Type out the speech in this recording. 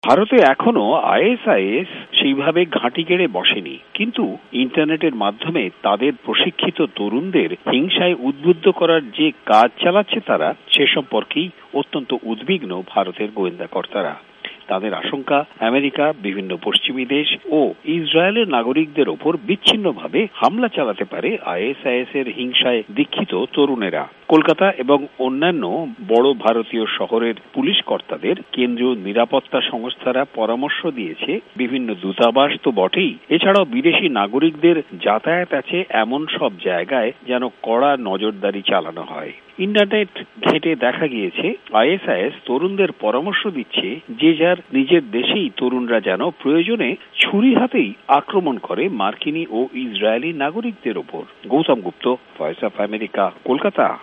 ভারতে এখনো আইএসআইএস সেইভাবে ঘাঁটি গেড়ে বসেনি, কিন্তু ইন্টারনেটের মাধ্যমে তাদের প্রশিক্ষিত তরুণদের হিংসায় উদ্বুদ্ধ করার যে কাজ চালাচ্ছে তারা, সে সম্পর্কেই অত্যন্ত উদ্বিগ্ন ভারতের গোয়েন্দা কর্তারা। তাদের আশঙ্কা, আমেরিকা, বিভিন্ন পশ্চিমী দেশ ও ইসরায়েলের নাগরিকদের ওপর বিচ্ছিন্নভাবে হামলা চালাতে পারে আইএসআইএস এর হিংসায় দীক্ষিত তরুণেরা। কলকাতা এবং অন্যান্য বড় ভারতীয় শহরের পুলিশ কর্তাদের কেন্দ্রীয় নিরাপত্তা সংস্থারা পরামর্শ দিয়েছে, বিভিন্ন দূতাবাস তো বটেই, এছাড়াও বিদেশি নাগরিকদের যাতায়াত আছে এমন সব জায়গায় যেন কড়া নজরদারি চালানো হয়। ইন্টারনেট ঘেঁটে দেখা গিয়েছে আইএসআইএস তরুণদের পরামর্শ দিচ্ছে যে যার নিজের দেশেই তরুণরা যেন প্রয়োজনে ছুরি হাতেই আক্রমণ করে মার্কিনী ও ইসরায়েলি নাগরিকদের ওপর। Gautam Gupta, voice of America, Kolkata.